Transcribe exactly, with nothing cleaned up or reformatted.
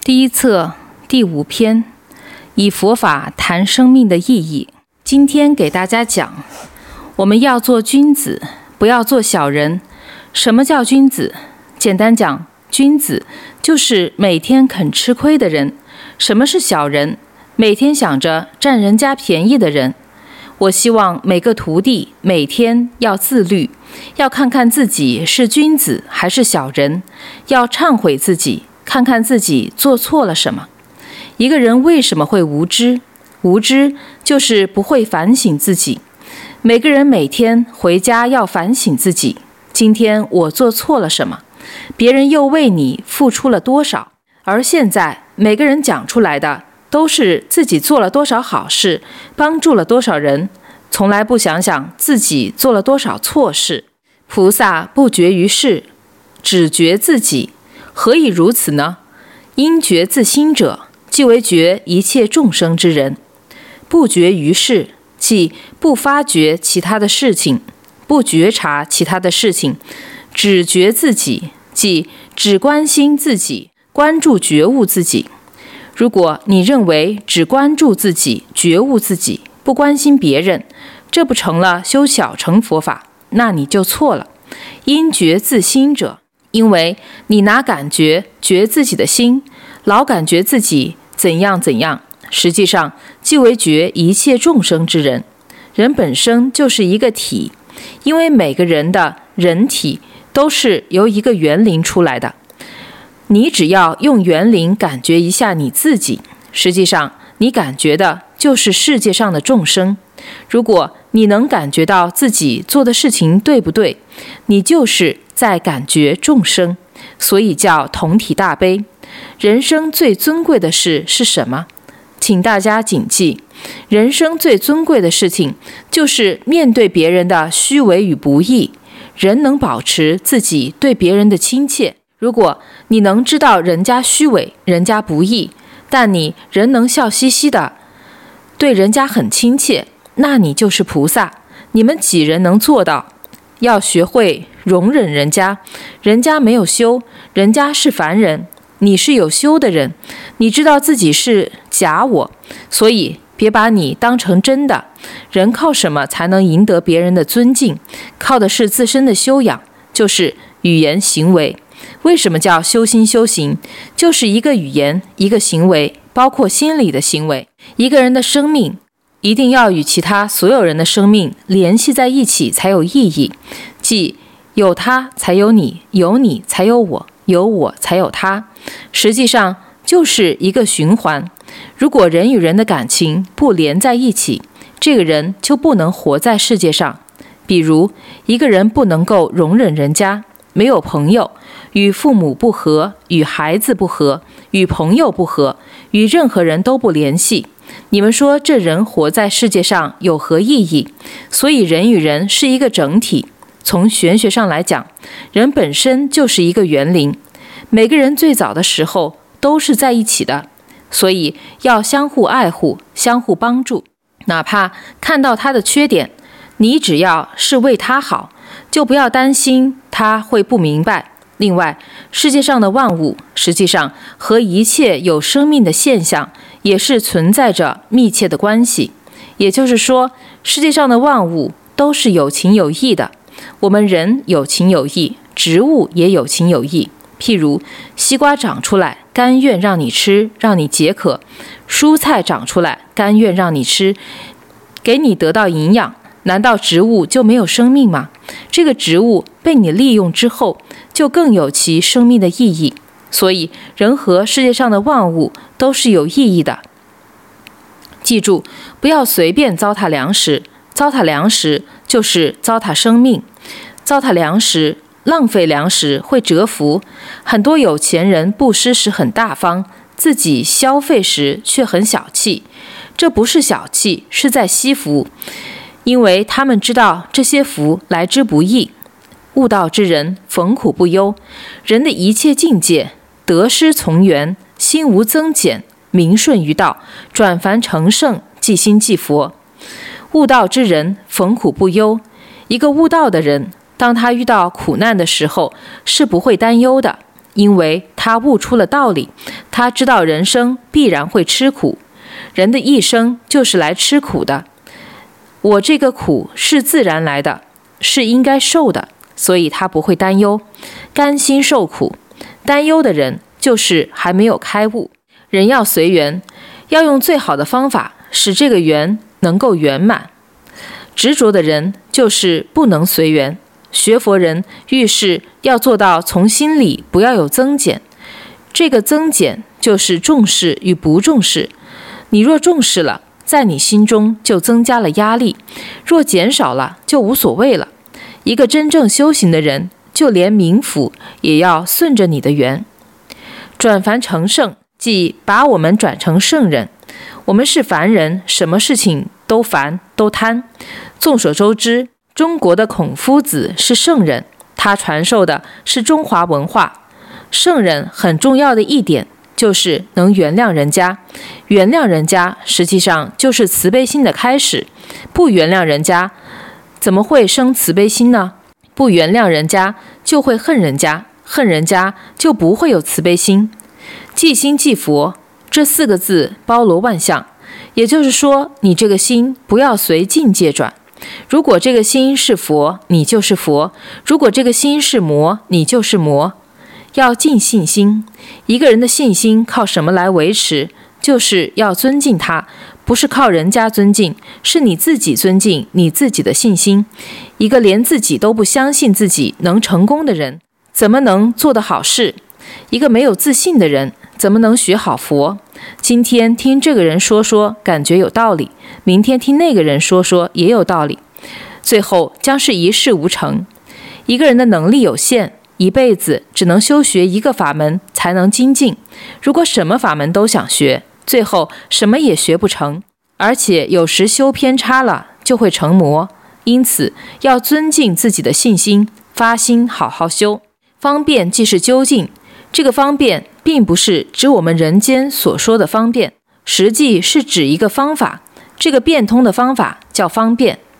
第一册第五篇，以佛法谈生命的意义。今天给大家讲，我们要做君子，不要做小人。什么叫君子？简单讲，君子就是每天肯吃亏的人。什么是小人？每天想着占人家便宜的人。我希望每个徒弟每天要自律，要看看自己是君子还是小人，要忏悔自己，看看自己做错了什么。一个人为什么会无知？无知就是不会反省自己。每个人每天回家要反省自己，今天我做错了什么？别人又为你付出了多少？而现在每个人讲出来的都是自己做了多少好事，帮助了多少人，从来不想想自己做了多少错事。菩萨不觉于世，只觉自己。何以如此呢？因觉自心者，即为觉一切众生之人。不觉于世，即不发觉其他的事情，不觉察其他的事情，只觉自己，即只关心自己，关注觉悟自己。如果你认为只关注自己，觉悟自己，不关心别人，这不成了修小乘佛法，那你就错了。因觉自心者，因为你拿感觉觉自己的心，老感觉自己怎样怎样，实际上即为觉一切众生之人。人本身就是一个体，因为每个人的人体都是由一个园林出来的。你只要用园林感觉一下你自己，实际上你感觉的就是世界上的众生。如果你能感觉到自己做的事情对不对，你就是在感觉众生，所以叫同体大悲。人生最尊贵的事是什么？请大家谨记，人生最尊贵的事情就是面对别人的虚伪与不义，人能保持自己对别人的亲切。如果你能知道人家虚伪，人家不义，但你仍能笑嘻嘻的对人家很亲切，那你就是菩萨。你们几人能做到？要学会容忍人家，人家没有修，人家是凡人，你是有修的人，你知道自己是假我，所以别把你当成真的。人靠什么才能赢得别人的尊敬？靠的是自身的修养，就是语言行为。为什么叫修心修行？就是一个语言，一个行为，包括心理的行为。一个人的生命一定要与其他所有人的生命联系在一起才有意义，即有他才有你，有你才有我，有我才有他。实际上就是一个循环。如果人与人的感情不连在一起，这个人就不能活在世界上。比如一个人不能够容忍人家，没有朋友，与父母不和，与孩子不和，与朋友不和，与任何人都不联系。你们说这人活在世界上有何意义？所以人与人是一个整体。从玄学上来讲，人本身就是一个园林，每个人最早的时候都是在一起的，所以要相互爱护，相互帮助。哪怕看到他的缺点，你只要是为他好，就不要担心他会不明白。另外，世界上的万物实际上和一切有生命的现象也是存在着密切的关系。也就是说，世界上的万物都是有情有义的。我们人有情有义，植物也有情有义。譬如西瓜长出来，甘愿让你吃，让你解渴；蔬菜长出来，甘愿让你吃，给你得到营养。难道植物就没有生命吗？这个植物被你利用之后，就更有其生命的意义。所以人和世界上的万物都是有意义的。记住，不要随便糟蹋粮食，糟蹋粮食就是糟蹋生命。糟蹋粮食，浪费粮食会折福。很多有钱人布施时很大方，自己消费时却很小气。这不是小气，是在惜福。因为他们知道这些福来之不易。悟道之人逢苦不忧，人的一切境界得失从缘，心无增减，明顺于道，转凡成圣，即心即佛。悟道之人逢苦不忧，一个悟道的人，当他遇到苦难的时候是不会担忧的，因为他他悟出了道理，他知道人生必然会吃苦，人的一生就是来吃苦的。我这个苦是自然来的，是应该受的，所以他不会担忧，甘心受苦。担忧的人就是还没有开悟。人要随缘，要用最好的方法使这个缘能够圆满。执着的人就是不能随缘。学佛人遇事要做到从心里不要有增减，这个增减就是重视与不重视。你若重视了，在你心中就增加了压力；若减少了，就无所谓了。一个真正修行的人，就连冥府也要顺着你的缘。转凡成圣，即把我们转成圣人。我们是凡人，什么事情都烦都贪。众所周知，中国的孔夫子是圣人，他传授的是中华文化。圣人很重要的一点就是能原谅人家，原谅人家实际上就是慈悲心的开始。不原谅人家，怎么会生慈悲心呢？不原谅人家，就会恨人家，恨人家就不会有慈悲心。即心即佛，这四个字包罗万象，也就是说，你这个心不要随境界转。如果这个心是佛，你就是佛；如果这个心是魔，你就是魔。要尽信心。一个人的信心靠什么来维持？就是要尊敬他，不是靠人家尊敬，是你自己尊敬你自己的信心。一个连自己都不相信自己能成功的人，怎么能做得好事？一个没有自信的人，怎么能学好佛？今天听这个人说说，感觉有道理；明天听那个人说说，也有道理。最后将是一事无成。一个人的能力有限，一辈子只能修学一个法门才能精进。如果什么法门都想学，最后什么也学不成，而且有时修偏差了，就会成魔。因此要尊敬自己的信心，发心好好修。方便即是究竟，这个方便并不是指我们人间所说的方便，实际是指一个方法。这个变通的方法叫方便，